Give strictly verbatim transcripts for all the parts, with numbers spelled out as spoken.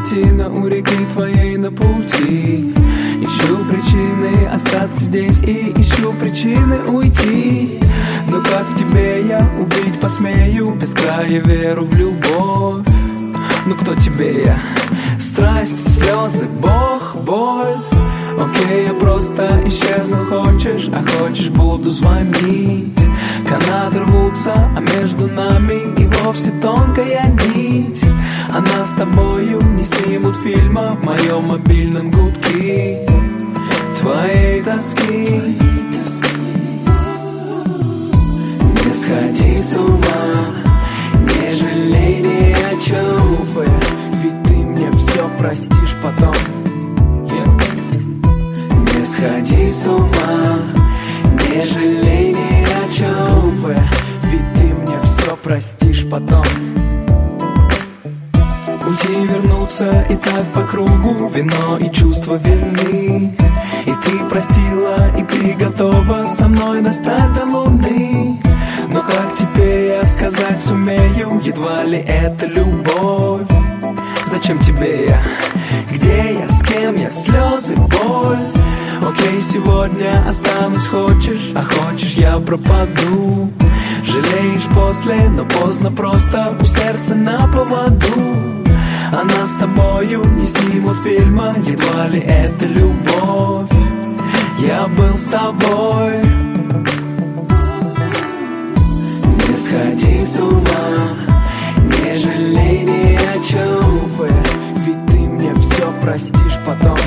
картина у реки твоей на пути. Ищу причины остаться здесь и ищу причины уйти. Но как в тебе я убить посмею, без края веру в любовь. Ну кто тебе я? Страсть, слезы, Бог, боль. Окей, я просто исчезну, хочешь, а хочешь буду звонить. Канаты рвутся, а между нами и вовсе тонкая нить. А нас с тобою не снимут фильма в моем мобильном гудке твоей тоски. Не сходи с ума, не жалей ни о чем, ведь ты мне все простишь потом. Не сходи с ума, не жалей ни о чем, ведь ты мне все простишь потом. Уйти, вернуться и так по кругу, вино и чувства верны. И ты простила, и ты готова со мной достать до луны. Но как теперь я сказать сумею, едва ли это любовь? Зачем тебе я? Где я? С кем я? Слезы, боль. Окей, сегодня останусь, хочешь, а хочешь я пропаду. Жалеешь после, но поздно, просто у сердца на поводу. А нас с тобою не снимут фильма, едва ли это любовь. Я был с тобой. Не сходи с ума, не жалей ни о чем, ведь ты мне все простишь потом.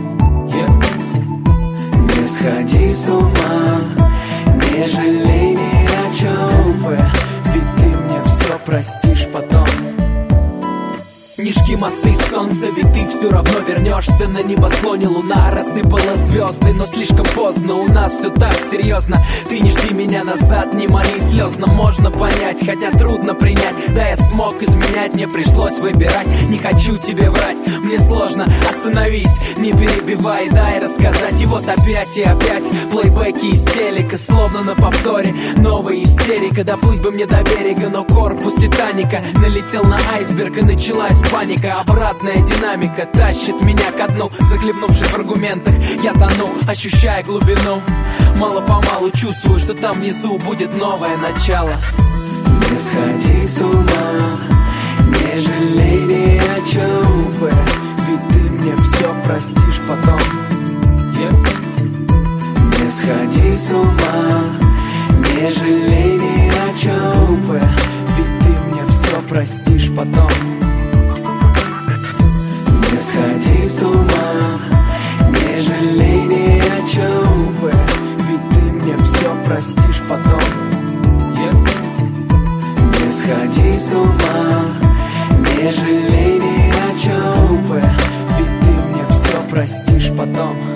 Не сходи с ума, не жалей ни о чем, ведь ты мне все простишь потом. Не жги мосты, солнце, ведь ты все равно вернешься. На небосклоне луна рассыпала звезды, но слишком поздно, у нас все так серьезно. Ты не жди меня назад, не моли слезно. Можно понять, хотя трудно принять. Да, я смог изменять, мне пришлось выбирать. Не хочу тебе врать, мне сложно. Остановись, не перебивай, дай рассказать. И вот опять и опять плейбеки из телека, словно на повторе новая истерика. Доплыть бы мне до берега, но корпус Титаника налетел на айсберг и началась паника. Обратная динамика тащит меня ко дну. Захлебнувшись в аргументах, я тону, ощущая глубину. Мало-помалу чувствую, что там внизу будет новое начало. Не сходи с ума, не жалей ни о чем, ведь ты мне все простишь потом. Не сходи с ума, не жалей ни о чем, ведь ты мне все простишь потом. Не сходи с ума, не жалей ни о чем, ведь ты мне все простишь потом. Не сходи с ума, не жалей ни о чем, ведь ты мне все простишь потом.